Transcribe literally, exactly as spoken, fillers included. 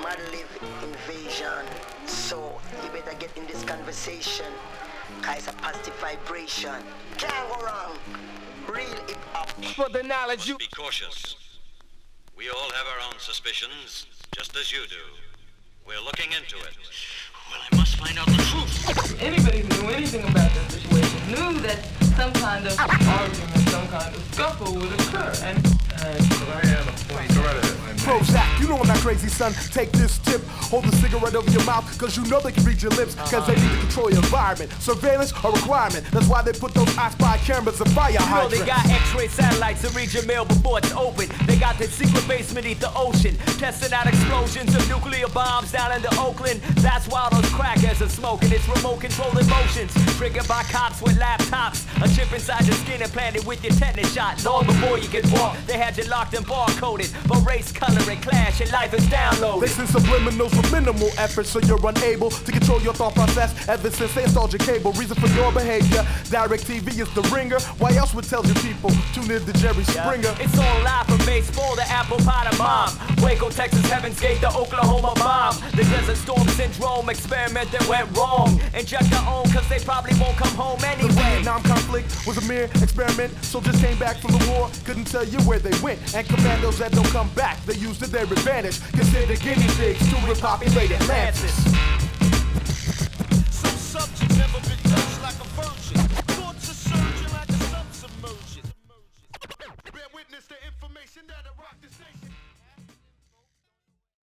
man live invasion. So you better get in this conversation, cause it's a positive vibration. Can't go wrong. Real hip hop. For the knowledge you be cautious. We all have our own suspicions, just as you do. We're looking into it. Well, I must find out the truth. Anybody who knew anything about that situation knew that some kind of argument, some kind of scuffle would occur. And, and I have a point. Go right ahead. Prozac, you know I'm not crazy, son. Take this tip, hold the cigarette over your mouth, cause you know they can read your lips, cause they need to control your environment. Surveillance a requirement, that's why they put those I spy cameras and fire hydrants. You know they got X-ray satellites to read your mail before it's open. They got that secret base beneath the ocean, testing out explosions of nuclear bombs down into Oakland. That's why those crackheads are smoking. It's remote controlled emotions, triggered by cops with laptops. A chip inside your skin implanted with your tetanus shot. Long before you could walk, they had you locked and barcoded. But race, color, and clash, and life is downloaded. They send subliminals with minimal effort, so you're unable to control your thought process ever since they installed your cable. Reason for your behavior, Direct T V is the ringer. Why else would tell you people tune in to Jerry Springer? Yeah. It's all live from baseball to apple pie to mom. Waco, Texas, Heaven's Gate to Oklahoma bomb. The Desert Storm Syndrome experiment that went wrong. Inject their own cause they probably won't come home anyway. The Vietnam conflict was a mere experiment. Soldiers came back from the war, couldn't tell you where they went. And commandos that don't come back, they used to their advantage. Consider guinea pigs to repopulate Atlantis.